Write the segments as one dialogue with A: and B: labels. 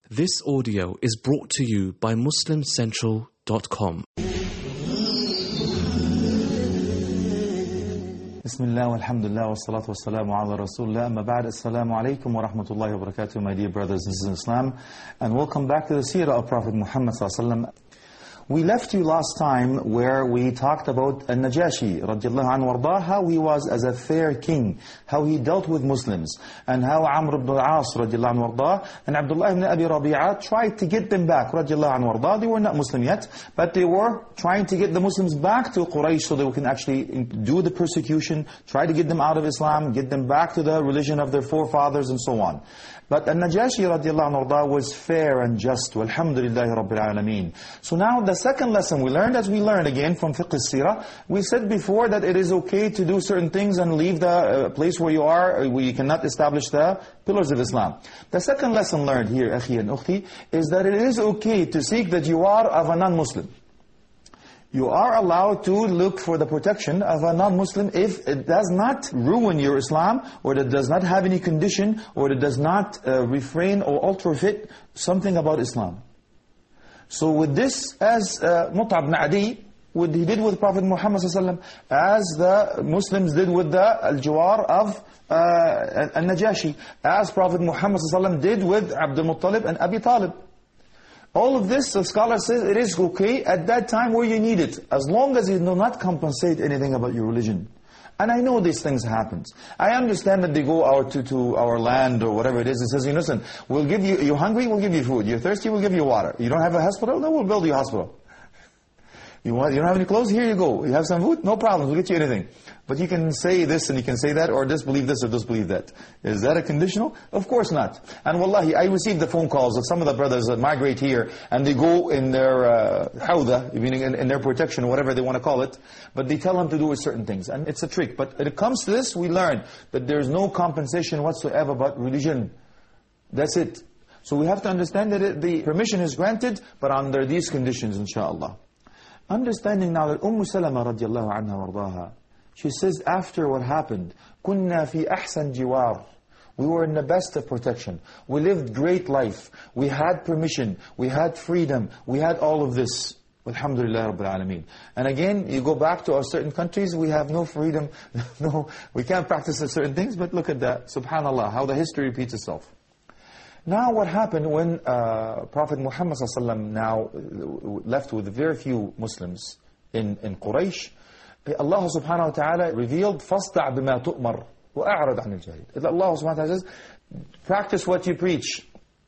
A: This audio is brought to you by MuslimCentral.com.
B: Bismillah, alhamdulillah, wa salatu wa salamu ala rasulullah, amma ba'd, assalamu alaikum wa rahmatullahi wa barakatuh, my dear brothers and sisters in Islam, and welcome back to the seerah of Prophet Muhammad sallallahu alaihi wasallam. We left you last time where we talked about Al-Najashi radiallahu anhu wardah, how he was as a fair king, how he dealt with Muslims, and how Amr ibn al-As radiallahu anhu wardah and Abdullah ibn Abi Rabi'ah tried to get them back radiallahu anhu wardah. They were not Muslim yet, but they were trying to get the Muslims back to Quraysh so they can actually do the persecution, try to get them out of Islam, get them back to the religion of their forefathers and so on. But Al-Najashi radiallahu anhu wardah was fair and just, walhamdulillahi rabbil alameen. So now the second lesson we learned, as we learned again from fiqh al-sirah, we said before that it is okay to do certain things and leave the place where you are, where you cannot establish the pillars of Islam. The second lesson learned here, akhi and ukhti, is that it is okay to seek the jiwar of a non-Muslim. You are allowed to look for the protection of a non-Muslim if it does not ruin your Islam, or it does not have any condition, or it does not refrain or alter fit something about Islam. So with this, as Mut'ab ibn Adi, what he did with Prophet Muhammad sallallahu alaihi wasallam, as the Muslims did with the al-Jawar of al-Najashi, as Prophet Muhammad sallallahu alaihi wasallam did with Abdul Muttalib and Abi Talib. All of this, the scholar says, it is okay at that time where you need it, as long as you do not compensate anything about your religion. And I know these things happen. I understand that they go out to our land or whatever it is. It says, listen, we'll give you, you're hungry, we'll give you food. You're thirsty, we'll give you water. You don't have a hospital? No, we'll build you a hospital. You don't have any clothes? Here you go. You have some food? No problem, we'll get you anything. But you can say this and you can say that, or disbelieve this or disbelieve that. Is that a conditional? Of course not. And wallahi, I received the phone calls of some of the brothers that migrate here, and they go in their hawda, meaning in their protection, whatever they want to call it, but they tell them to do certain things. And it's a trick. But when it comes to this, we learn that there's no compensation whatsoever about religion. That's it. So we have to understand that the permission is granted, but under these conditions, inshaAllah. Understanding now that Salama radiallahu anha wardaha, she says after what happened, كُنَّا فِي أَحْسَنْ جِوَارٍ, we were in the best of protection. We lived great life. We had permission. We had freedom. We had all of this. Alhamdulillah Rabbil Alameen. And again, you go back to our certain countries, we have no freedom. No, we can't practice certain things, but look at that. Subhanallah, how the history repeats itself. Now what happened when Prophet Muhammad ﷺ now left with very few Muslims in Quraysh, Allah subhanahu wa ta'ala revealed, فَاسْتَعْ بِمَا تُؤْمَرْ وَأَعْرَضْ عَنِ الْجَاهِلِ. Allah subhanahu wa ta'ala says, practice what you preach.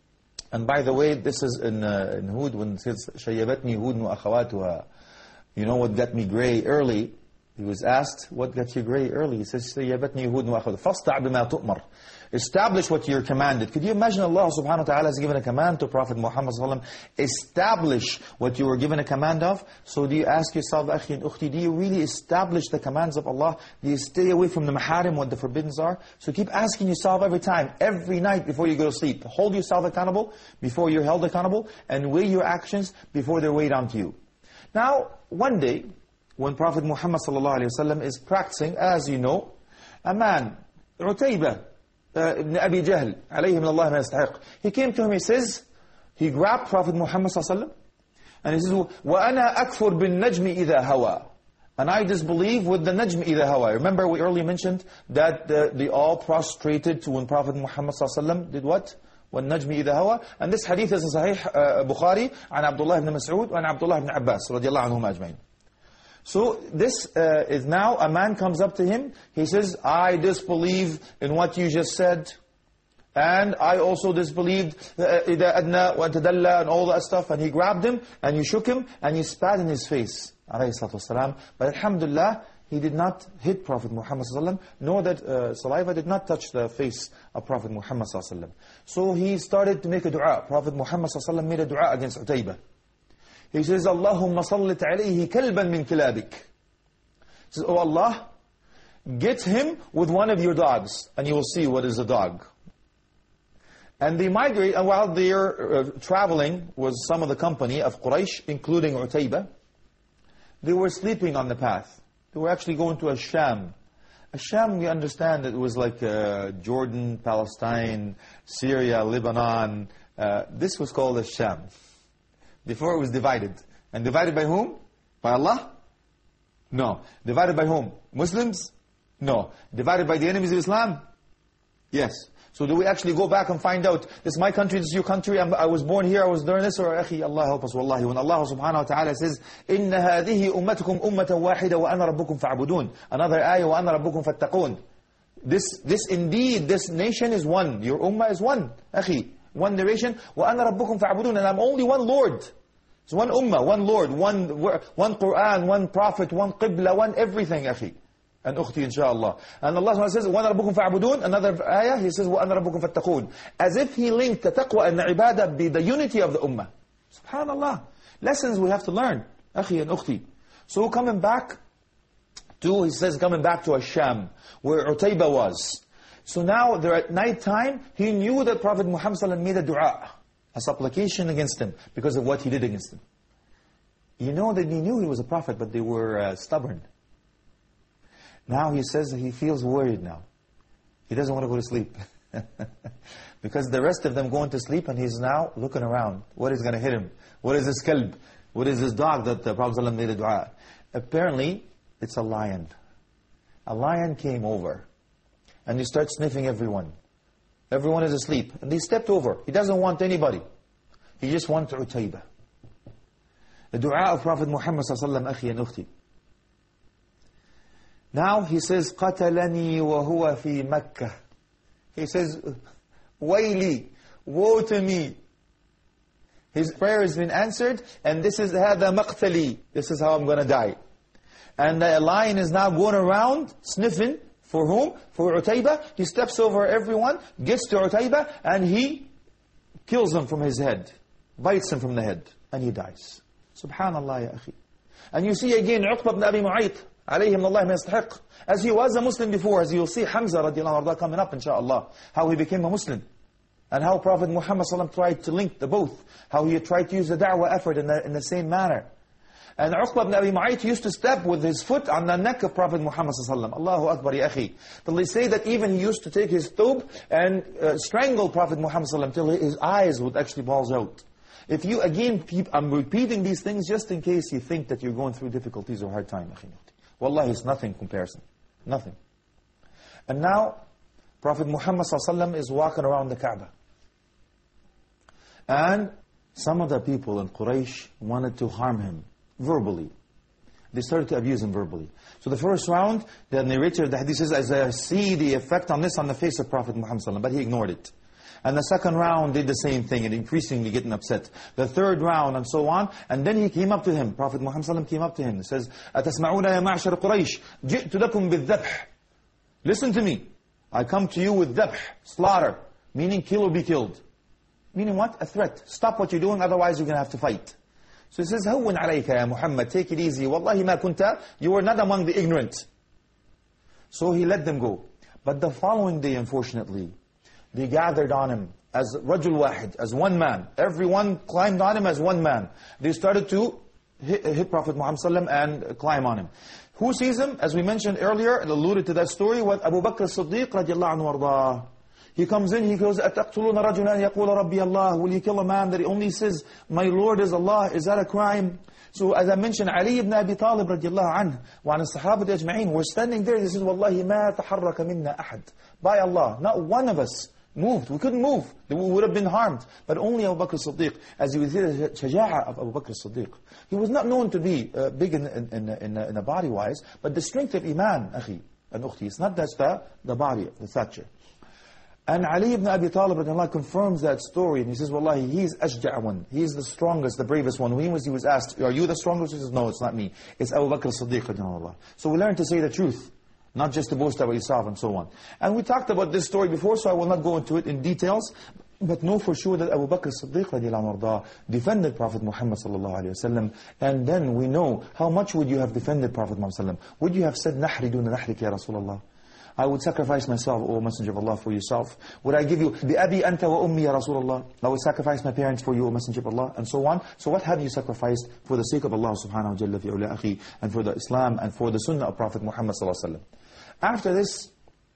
B: And by the way, this is in Hud, when it says, شَيَّبَتْنِي هُودٌ وَأَخَوَاتُهَا. You know what got me gray early? He was asked, what got you gray early? He says, شَيَّبَتْنِي هُودٌ وَأَخَوَاتُهَا. فَاسْتَعْ بِمَا تُؤْمَرْ. Establish what you're commanded. Could you imagine Allah subhanahu wa ta'ala has given a command to Prophet Muhammad sallallahu alaihi wasallam, establish what you were given a command of? So do you ask yourself, akhi and ukhti, do you really establish the commands of Allah? Do you stay away from the maharim, what the forbiddens are? So keep asking yourself every time, every night before you go to sleep. Hold yourself accountable before you're held accountable, and weigh your actions before they're weighed onto you. Now, one day, when Prophet Muhammad sallallahu alaihi wasallam is practicing, as you know, a man, Utaybah, Ibn Abi Jahl, alayhi min Allah ma yastahiq. He came to him, he says, he grabbed Prophet Muhammad sallallahu alaihi wasallam, and he says, وَأَنَا أَكْفُرْ بِالنَّجْمِ إِذَا هَوَى. And I disbelieve with the najm إِذَا هَوَى. Remember we earlier mentioned that they all prostrated to when Prophet Muhammad sallallahu alaihi wasallam did what? وَالنَّجْمِ إِذَا هَوَى. And this hadith is in Sahih Bukhari, عن Abdullah ibn Mas'ud, and Abdullah ibn Abbas, radiallahu anhum ajma'in. So this is now, a man comes up to him, he says, I disbelieve in what you just said, and I also disbelieved إِذَا أَدْنَا وَأَتَدَلَّى and all that stuff, and he grabbed him, and he shook him, and he spat in his face, alayhi salatu wasalam. But alhamdulillah, he did not hit Prophet Muhammad sallallahu alaihi wasallam, nor that saliva did not touch the face of Prophet Muhammad sallallahu alaihi wasallam. So he started to make a dua. Prophet Muhammad sallallahu alaihi wasallam made a dua against Utaybah. He says, Allahumma sallit alayhi kalban min kilabik. He says, oh Allah, get him with one of your dogs, and you will see what is a dog. And they migrate, and while they're traveling with some of the company of Quraysh, including Utaybah, they were sleeping on the path. They were actually going to Sham. Sham, we understand, it was like Jordan, Palestine, Syria, Lebanon, This was called the Sham. Before it was divided. And divided by whom? By Allah? No. Divided by whom? Muslims? No. Divided by the enemies of Islam? Yes. So do we actually go back and find out, this is my country, this is your country, I was born here, I was doing this, or akhi, Allah help us, wallahi. When Allah subhanahu wa ta'ala says, إِنَّ هَذِهِ أُمَّتُكُمْ أُمَّةً وَاحِدًا وَأَنَا رَبُّكُمْ فَاعْبُدُونَ. Another ayah, وَأَنَا رَبُّكُمْ فَاتَّقُونَ. This indeed, this nation is one. Your ummah is one, akhi. One narration, وَأَنَا رَبُّكُمْ فَاعْبُدُونَ. And I'm only one Lord. It's one ummah, one Lord, one Qur'an, one Prophet, one Qibla, one everything, akhi. And ukhti, inshaAllah. And Allah says, وَأَنَا رَبُّكُمْ فَاعْبُدُونَ. Another ayah, He says, وَأَنَا رَبُّكُمْ فَاتَّقُونَ. As if He linked the taqwa and the ibadah be the unity of the ummah. SubhanAllah. Lessons we have to learn, akhi and ukhti. So coming back to, He says, coming back to Ash-Sham, where Utaybah was. So now, they're at night time, he knew that Prophet Muhammad made a dua, a supplication against him, because of what he did against him. You know that he knew he was a prophet, but they were stubborn. Now he says he feels worried now. He doesn't want to go to sleep. Because the rest of them going to sleep and he's now looking around. What is going to hit him? What is this kalb? What is this dog that the Prophet ﷺ made a dua? Apparently, it's a lion. A lion came over. And he starts sniffing everyone. Everyone is asleep. And he stepped over. He doesn't want anybody. He just wants Utaybah. The dua of Prophet Muhammad ﷺ, akhi and ukhti. Now he says, قَتَلَنِي وَهُوَ فِي مَكَّةِ. He says, وَيْلِي, woe to me. His prayer has been answered, and this is هَذَا مَقْتَلِي. This is how I'm going to die. And the lion is now going around, sniffing, for whom? For Utaybah. He steps over everyone, gets to Utaybah, and he kills him from his head. Bites him from the head, and he dies. Subhanallah, ya akhi. And you see again, Uqba ibn Abi Mu'ayt, alayhim Allah ma yastahiq. As he was a Muslim before, as you'll see Hamza radiallahu anhu coming up inshaAllah, how he became a Muslim. And how Prophet Muhammad sallam tried to link the both. How he tried to use the da'wah effort in the same manner. And Uqba ibn Abi Mu'ayt used to step with his foot on the neck of Prophet Muhammad sallam. Allahu Akbar ya akhi. But they say that even he used to take his thawb and strangle Prophet Muhammad sallam till his eyes would actually bulge out. If you again, I'm repeating these things just in case you think that you're going through difficulties or hard time. Wallahi, it's nothing comparison. Nothing. And now, Prophet Muhammad ﷺ is walking around the Kaaba. And some of the people in Quraysh wanted to harm him verbally. They started to abuse him verbally. So the first round, the narrator of the hadith says, as I see the effect on this on the face of Prophet Muhammad ﷺ, but he ignored it. And the second round did the same thing and increasingly getting upset. The third round and so on. And then he came up to him. Prophet Muhammad ﷺ came up to him. He says, أَتَسْمَعُونَ يَا مَعْشَرَ قُرَيْشِ جِئْتُ لَكُمْ بِالذَّبْحِ. Listen to me. I come to you with dhabh, slaughter. Meaning kill or be killed. Meaning what? A threat. Stop what you're doing, otherwise you're going to have to fight. So he says, هَوِّنْ عَلَيْكَ يَا Muhammad. Take it easy. وَاللَّهِ مَا كُنْتَ. You were not among the ignorant. So he let them go. But the following day, unfortunately, they gathered on him as Rajul Wahid, as one man. Everyone climbed on him as one man. They started to hit Prophet Muhammad ﷺ and climb on him. Who sees him? As we mentioned earlier, and alluded to that story, with Abu Bakr as-Siddiq radiallahu anhu warḍah. He comes in, he goes, أَتَقْتُلُونَ رَجُلًا يَقُولَ رَبِّيَ اللَّهُ. Will you kill a man that he only says, my Lord is Allah? Is that a crime? So as I mentioned, Ali ibn Abi Talib radiallahu anhu, وعن الصحابة أجمعين, we're standing there, he says, وَاللَّهِ مَا تَحَرَّكَ مِنَّا أَحَدٍ. By Allah, not one of us moved. We couldn't move. We would have been harmed. But only Abu Bakr as-Siddiq, as you would see the shaja'a of Abu Bakr as-Siddiq. He was not known to be big in a body-wise, but the strength of Iman, akhi and ukhti. It's not just the body, the stature. And Ali ibn Abi Talib confirms that story, and he says, Wallahi, he's ashja' one. He's the strongest, the bravest one. When he was asked, are you the strongest? He says, no, it's not me. It's Abu Bakr as-Siddiq. So we learn to say the truth. Not just to boast about yourself and so on. And we talked about this story before, so I will not go into it in details. But know for sure that Abu Bakr as-Siddiq radiallahu anhu defended Prophet Muhammad sallallahu alayhi wa sallam. And then we know, how much would you have defended Prophet Muhammad sallallahu alayhi wa sallam? Would you have said, Nahri duna nahrik ya Rasulullah? I would sacrifice myself, O Messenger of Allah, for yourself. Would I give you, Bi-abi anta wa ummi ya Rasulullah? I would sacrifice my parents for you, O Messenger of Allah, and so on. So what have you sacrificed for the sake of Allah subhanahu wa jalla fi awla akhi, and for the Islam, and for the sunnah of Prophet Muhammad sallallahu alayhi wa sallam? After this,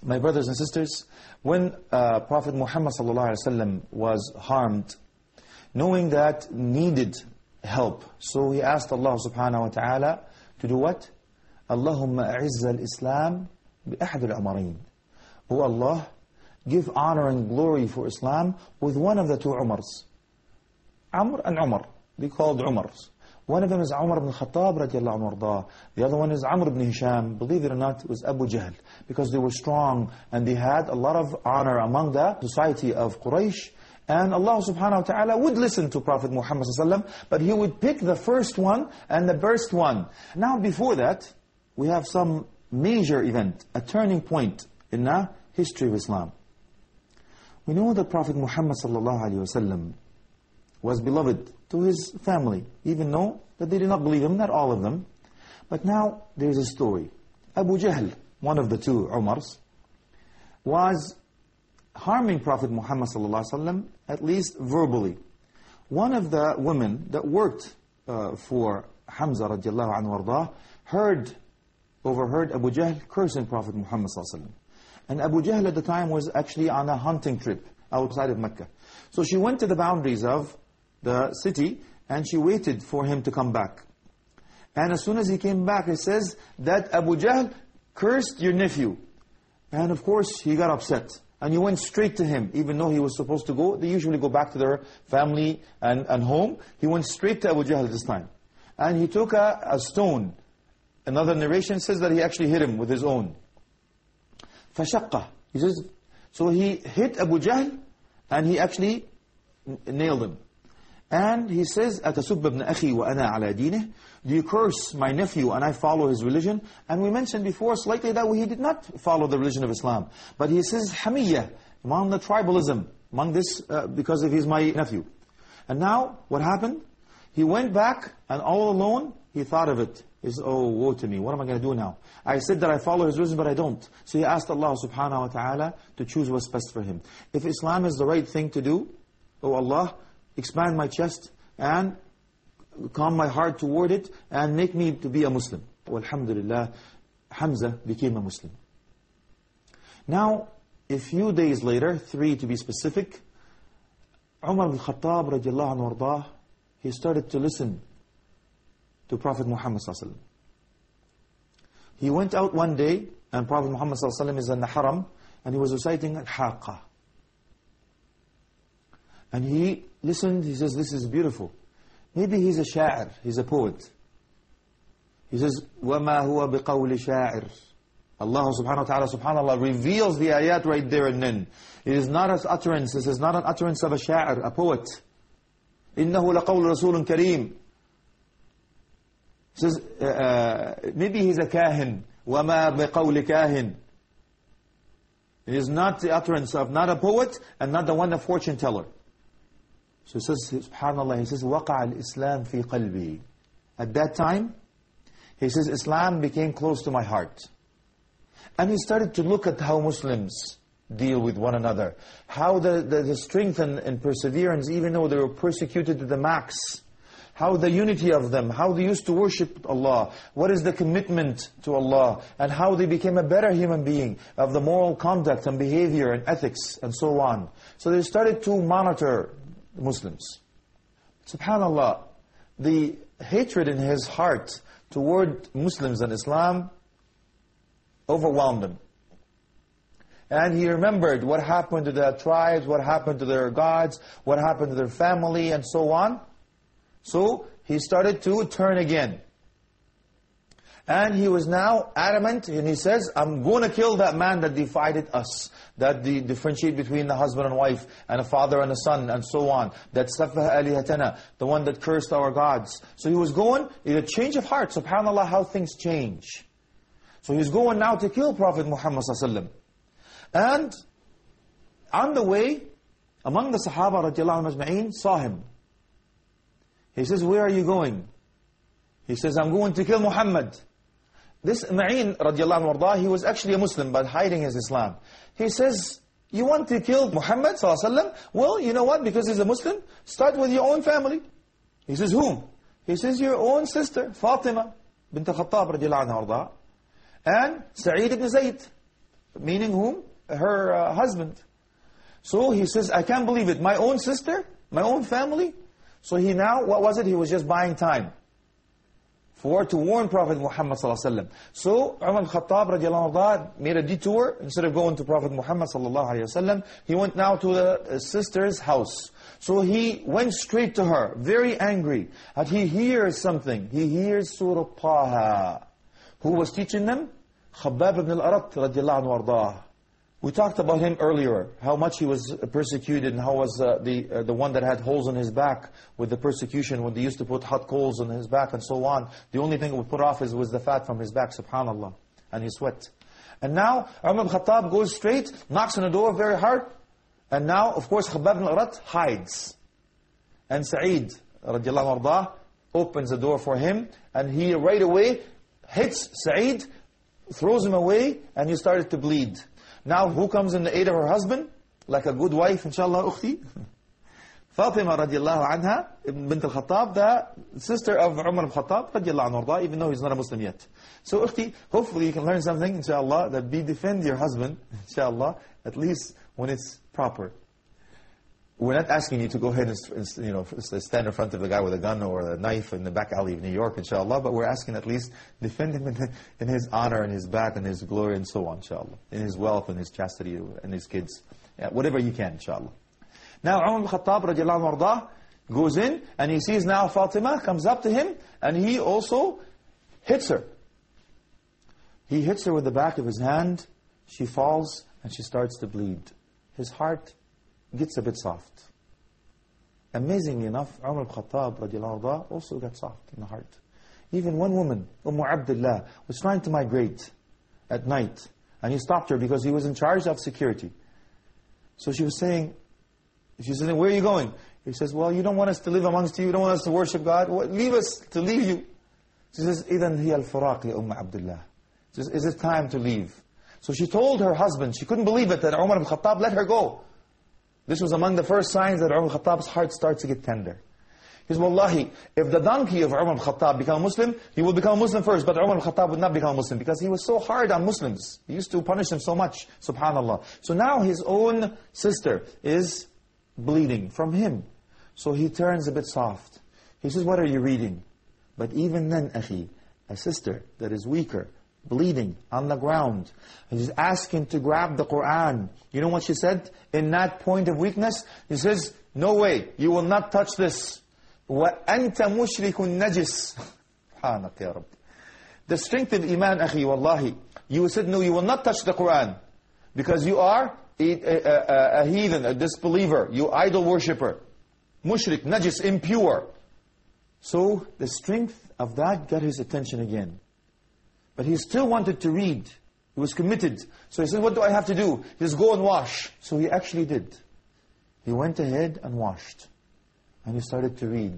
B: My brothers and sisters, when Prophet Muhammad ﷺ was harmed, knowing that needed help, so he asked Allah subhanahu wa ta'ala to do what? Allahumma a'izza al-Islam bi-ahad al-Umarayn. O Allah, give honor and glory for Islam with one of the two Umars. Amr and Umar. They called Umars. One of them is Umar ibn Khattab radiallahu anhu arda. The other one is Amr ibn Hisham. Believe it or not, it was Abu Jahl. Because they were strong and they had a lot of honor among the society of Quraysh. And Allah subhanahu wa ta'ala would listen to Prophet Muhammad sallallahu alaihi wasallam, but he would pick the first one and the best one. Now before that, we have some major event, a turning point in the history of Islam. We know that Prophet Muhammad sallallahu alaihi wasallam was beloved to his family, even though that they did not believe him, not all of them. But now there's a story. Abu Jahl, one of the two Umars, was harming Prophet Muhammad sallallahu alaihi wasallam, at least verbally. One of the women that worked for Hamza radiallahu anhu arda overheard Abu Jahl cursing Prophet Muhammad sallallahu alaihi wasallam. And Abu Jahl at the time was actually on a hunting trip outside of Mecca. So she went to the boundaries of the city and she waited for him to come back. And as soon as he came back, it says that Abu Jahl cursed your nephew. And of course he got upset. And he went straight to him, even though he was supposed to go. They usually go back to their family and home. He went straight to Abu Jahl this time. And he took a stone. Another narration says that he actually hit him with his own. فَشَقَّ. He says, so he hit Abu Jahl and he actually nailed him. And he says, أَتَسُبَّ ابْنَ أَخِي وَأَنَا عَلَى دِينِهِ. Do you curse my nephew and I follow his religion? And we mentioned before slightly that he did not follow the religion of Islam. But he says, حَمِيَّة, among the tribalism, among this, because of he's my nephew. And now, what happened? He went back and all alone, he thought of it. He said, oh, woe to me, what am I going to do now? I said that I follow his religion, but I don't. So he asked Allah subhanahu wa ta'ala to choose what's best for him. If Islam is the right thing to do, oh Allah, expand my chest and calm my heart toward it and make me to be a Muslim. Alhamdulillah, Hamza became a Muslim. Now, a few days later, 3 to be specific, Umar ibn Khattab radiallahu anhu arda, he started to listen to Prophet Muhammad sallallahu alaihi wasallam. He went out one day and Prophet Muhammad sallallahu alaihi wasallam is in the haram and he was reciting Al-Haqqa. And he listened, he says, this is beautiful. Maybe he's a sha'ir, he's a poet. He says, وَمَا هُوَ بِقَوْلِ شَاعِرٍ. Allah subhanahu wa ta'ala, subhanallah, reveals the ayat right there and then. It is not an utterance, this is not an utterance of a sha'ir, a poet. إِنَّهُ لَقَوْلُ رَسُولٌ كَرِيمٌ. He says, maybe he's a kahin. وَمَا بِقَوْلِ كَاهِن. It is not the utterance of, not a poet, and not the one of fortune teller. So he says, subhanallah, he says, وَقَعَ الْإِسْلَامِ فِي قَلْبِي. At that time, he says, Islam became close to my heart. And he started to look at how Muslims deal with one another. How the strength and perseverance, even though they were persecuted to the max. How the unity of them, how they used to worship Allah. What is the commitment to Allah. And how they became a better human being of the moral conduct and behavior and ethics and so on. So they started to monitor Muslims. SubhanAllah, the hatred in his heart toward Muslims and Islam overwhelmed him. And he remembered what happened to their tribes, what happened to their gods, what happened to their family, and so on. So he started to turn again. And he was now adamant, and he says, I'm going to kill that man that divided us, that differentiate between the husband and wife, and a father and a son, and so on. That safah alihatana, the one that cursed our gods. So he was going, a change of heart, subhanAllah, how things change. So he's going now to kill Prophet Muhammad sallallahu alaihi wasallam. And on the way, among the Sahaba radiallahu anhum ajma'in saw him. He says, where are you going? He says, I'm going to kill Muhammad. This Ma'in radiallahu anhu, he was actually a Muslim, but hiding his Islam. He says, you want to kill Muhammad sallallahu alaihi wasallam? Well, you know what? Because he's a Muslim, start with your own family. He says, whom? He says, your own sister, Fatima bint Khattab radiallahu anha, and Sa'id ibn Zayd. Meaning whom? Her husband. So he says, I can't believe it. My own sister? My own family? So he now, what was it? He was just buying time to warn Prophet Muhammad sallallahu alaihi wasallam. So Umar al-Khattab radiallahu anhu made a detour. Instead of going to Prophet Muhammad sallallahu alaihi wasallam, he went now to the sister's house. So he went straight to her, very angry. And he hears something. He hears Surah Taha. Who was teaching them? Khabbab ibn al-Arat radiallahu anhu wardah. We talked about him earlier, how much he was persecuted and how was the one that had holes in his back with the persecution when they used to put hot coals on his back and so on. The only thing it would put off was the fat from his back, subhanallah, and his sweat. And now Umar al-Khattab goes straight, knocks on the door very hard, and now, of course, Khabbab ibn al-Arat hides. And Sa'id, radiallahu anhu, opens the door for him, and he right away hits Sa'id, throws him away, and he started to bleed. Now, who comes in the aid of her husband? Like a good wife, inshallah, ukhti. Fatima radiallahu anha, bint al-Khattab, the sister of Umar al-Khattab, radiallahu anhu, even though he's not a Muslim yet. So, ukhti, hopefully you can learn something, inshallah, that defend your husband, inshallah, at least when it's proper. We're not asking you to go ahead and stand in front of the guy with a gun or a knife in the back alley of New York, inshallah, but we're asking at least defend him in his honor and his back and his glory and so on, inshallah. In his wealth and his chastity and his kids. Yeah, whatever you can, inshallah. Now Umar al-Khattab radiallahu anhu goes in and he sees now Fatima comes up to him and he also hits her. He hits her with the back of his hand. She falls and she starts to bleed. His heart gets a bit soft. Amazingly enough, Umar al-Khattab radiallahu anhu also got soft in the heart. Even one woman, Abdullah, was trying to migrate at night. And he stopped her because he was in charge of security. So she was saying, where are you going? He says, well, you don't want us to live amongst you. You don't want us to worship God. Leave us to leave you. She says, إِذَنْ هِيَ الْفُرَاقِ لِأُمَّ Abdullah. She says, is it time to leave? So she told her husband, she couldn't believe it, that Umar al-Khattab let her go. This was among the first signs that Umar al-Khattab's heart starts to get tender. He says, Wallahi, if the donkey of Umar al-Khattab become a Muslim, he will become a Muslim first, but Umar al-Khattab would not become a Muslim because he was so hard on Muslims. He used to punish them so much, subhanallah. So now his own sister is bleeding from him. So he turns a bit soft. He says, what are you reading? But even then, akhi, a sister that is weaker, bleeding on the ground, he's asking to grab the Quran. You know what she said? In that point of weakness, he says, no way, you will not touch this. وَأَنْتَ مُشْرِكٌ نَجِسٌ سبحانك يا رب. The strength of iman, akhi, wallahi. You said, no, you will not touch the Quran. Because you are a heathen, a disbeliever. You idol worshipper. Mushrik, najis, impure. So the strength of that got his attention again. But he still wanted to read. He was committed. So he said, what do I have to do? He says, go and wash. So he actually did. He went ahead and washed. And he started to read.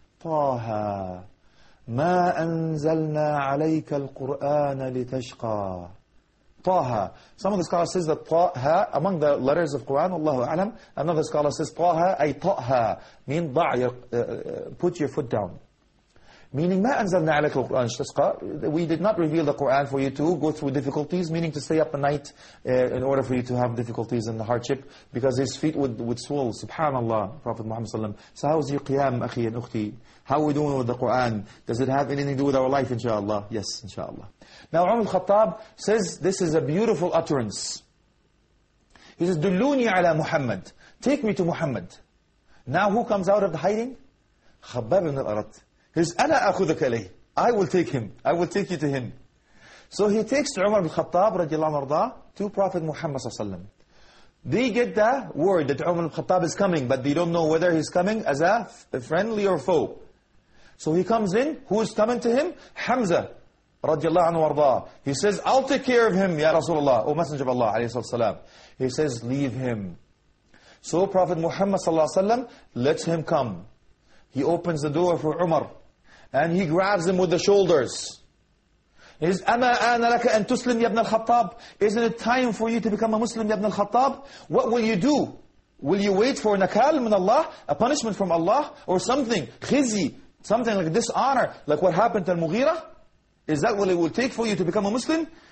B: طه ما أنزلنا عليك القرآن لتشقى. طه. Some of the scholars says that طه, among the letters of Quran, Allahu A'lam, another scholar says طه أي طأها, mean ضع, put your foot down. Meaning, ما أنزلنا عليك القرآن لتشقى. We did not reveal the Quran for you to go through difficulties, meaning to stay up at night in order for you to have difficulties and the hardship, because his feet would swell. Subhanallah, Prophet Muhammad sallallahu alaihi wasallam. So how's your qiyam, akhi and ukhti? How are we doing with the Quran? Does it have anything to do with our life, inshallah? Yes, inshallah. Now Umar al-Khattab says, this is a beautiful utterance. He says, Dulluni ala Muhammad. Take me to Muhammad. Now who comes out of the hiding? Khabbab ibn al-Arat. He says, Ana akhudaka ilayh. I will take him. I will take you to him. So he takes Umar al-Khattab radiallahu anhu to Prophet Muhammad sallallahu alaihi wasallam. They get the word that Umar al-Khattab is coming, but they don't know whether he's coming as a friendly or foe. So he comes in. Who is coming to him? Hamza radiallahu anhu warda. He says, I'll take care of him, Ya Rasulullah, O Messenger of Allah alayhi salam. He says, leave him. So Prophet Muhammad sallallahu alaihi wasallam lets him come. He opens the door for Umar. And he grabs him with the shoulders. He says, أَمَا آنَ لَكَ أَن تُسْلِمْ يَا ابْنَ الْخَطَّابِ. Isn't it time for you to become a Muslim, Ya ibn al-Khattab? What will you do? Will you wait for nakal min Allah, a punishment from Allah, or something, khizi, something like dishonor, like what happened to Al-Mughira? Is that what it will take for you to become a Muslim?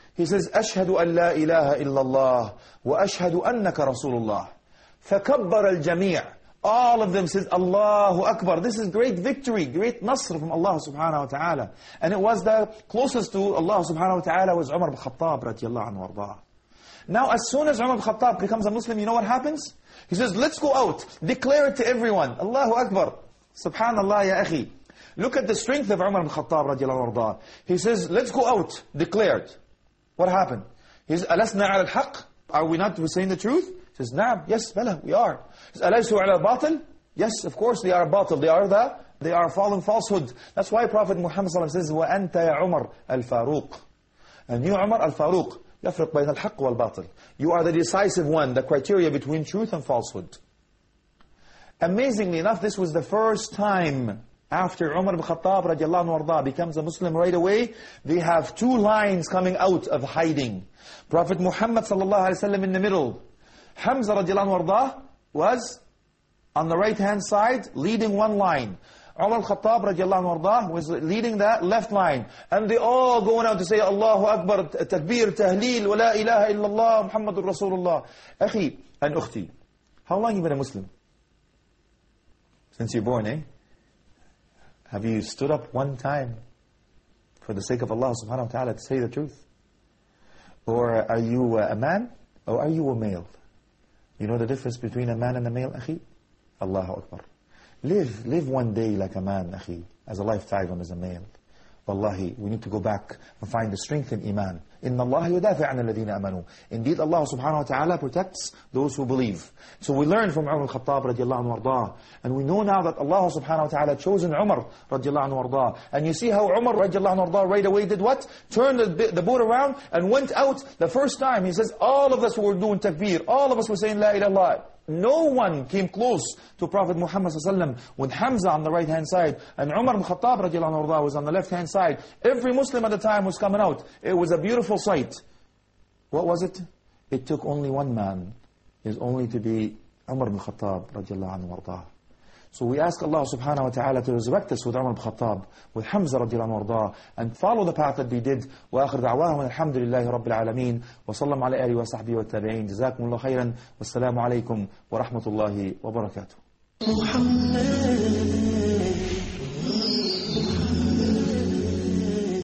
B: He says, أشهد أن لا إله إلا الله وأشهد أنك رسول الله. فكبر الجميع. All of them says, Allahu Akbar. This is great victory, great nasr from Allah subhanahu wa ta'ala. And it was the closest to Allah subhanahu wa ta'ala was Umar ibn Khattab radiyallahu anhu warḍah. Now as soon as Umar ibn Khattab becomes a Muslim, you know what happens? He says, let's go out, declare it to everyone. Allahu Akbar. Subhanallah ya akhi. Look at the strength of Umar ibn Khattab radiyallahu anhu. He says, let's go out, declared. What happened? He says, أَلَسْنَا عَلَى الْحَقِّ? Are we not saying the truth? He says, نعم, yes, bala, we are. He says, أَلَيْسُوا عَلَى الْبَاطِلِ? Yes, of course they are batil. They are fallen falsehood. That's why Prophet Muhammad sallallahu alaihi wasallam says, وَأَنْتَ يَا عُمَرْ الْفَاروق. And you, Umar al-Faruq, يَفْرِقْ بَيْنَ الْحَقِّ وَالْبَاطِلِ. You are the decisive one, the criteria between truth and falsehood. Amazingly enough, this was the first time after Umar ibn Khattab radiallahu anhu warḍah becomes a Muslim right away, they have two lines coming out of hiding. Prophet Muhammad sallallahu alaihi wasallam in the middle. Hamza radiallahu anhu warḍah was on the right hand side leading one line. Umar al-Khattab radiallahu anhu warḍah was leading that left line. And they all going out to say Allahu Akbar, takbir, tahleel, wa la ilaha illallah, Muhammadur Rasulullah. Akhi and ukhti, how long have you been a Muslim? Since you're born, eh? Have you stood up one time for the sake of Allah subhanahu wa ta'ala to say the truth? Or are you a man or are you a male? You know the difference between a man and a male, akhi? Allahu Akbar. Live one day like a man, akhi, as a lifetime as a male. Wallahi, we need to go back and find the strength in iman. Inna Allah yudafi' an alladhina amanu. Indeed, Allah subhanahu wa ta'ala protects those who believe. So we learn from Umar al-Khattab radiallahu anhu warḍah. And we know now that Allah subhanahu wa ta'ala chosen Umar radiallahu anhu warḍah. And you see how Umar radiallahu anhu warḍah right away did what? Turned the boat around and went out the first time. He says, all of us were doing takbir. All of us were saying la ilaha illallah. No one came close to Prophet Muhammad sallallahu alaihi wasallam with Hamza on the right hand side and Umar ibn Khattab radiallahu anhu warḍah was on the left hand side. Every Muslim at the time was coming out. It was a beautiful sight. What was it? It took only one man. Is only to be Umar ibn Khattab radiallahu anhu warḍah. So we ask Allah subhanahu wa ta'ala to resurrect us with Umar ibn Khattab, with Hamza radiallahu anhu warḍah, and follow the path that we did. وآخر دعواهم الحمد لله رب العالمين وصلى الله على آله وصحبه والتابعين جزاكم الله خيرا والسلام عليكم ورحمة الله وبركاته.